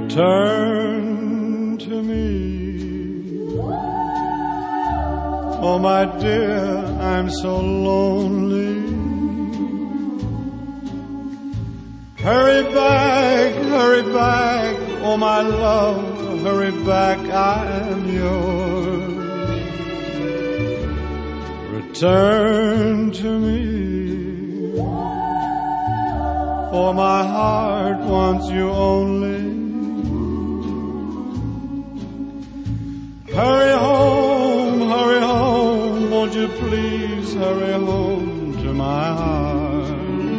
Return to me. Oh, my dear, I'm so lonely. Hurry back, oh, my love, hurry back, I'm yours. Return to me, for my heart wants you only. Hurry home, won't you please hurry home to my heart.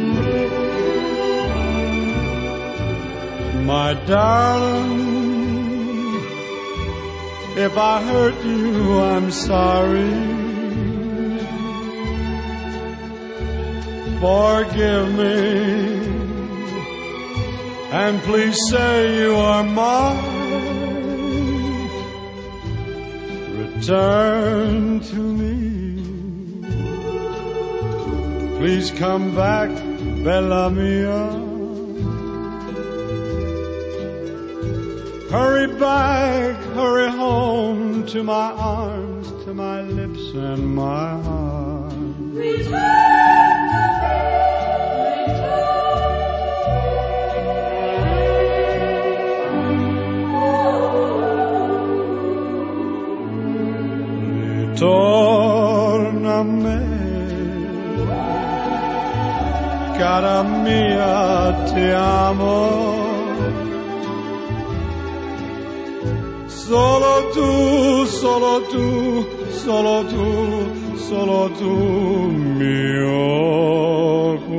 My darling, if I hurt you, I'm sorry. Forgive me, and please say you are mine. Return to me. Please come back, Bella Mia. Hurry back, hurry home to my arms, to my lips and my heart. Return to me, Torna a me, cara mia, ti amo. Solo tu, solo tu, solo tu, solo tu, mio